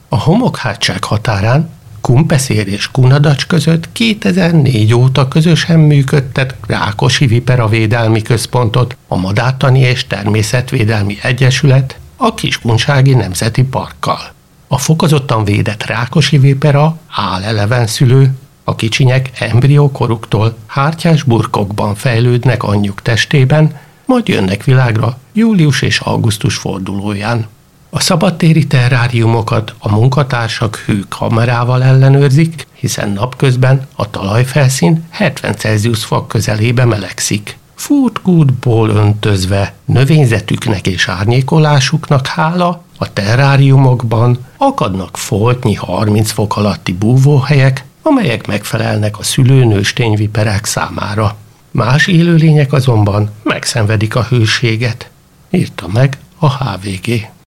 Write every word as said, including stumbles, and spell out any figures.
A homokhátság határán Kunpeszér és Kunadacs között kétezer-négy óta közösen működtet Rákosi Vipera Védelmi Központot, a Madártani és Természetvédelmi Egyesület a Kiskunsági Nemzeti Parkkal. A fokozottan védett Rákosi vipera álelevenszülő, a kicsinyek embriókoruktól hártyás burkokban fejlődnek anyjuk testében, majd jönnek világra július és augusztus fordulóján. A szabadtéri terráriumokat a munkatársak hő kamerával ellenőrzik, hiszen napközben a talajfelszín hetven Celsius fok közelébe melegszik. Furtkútból öntözve, növényzetüknek és árnyékolásuknak hála, a terráriumokban akadnak foltnyi harminc fok alatti búvóhelyek, amelyek megfelelnek a szülőnőstényviperák számára. Más élőlények azonban megszenvedik a hőséget, írta meg a há vé gé.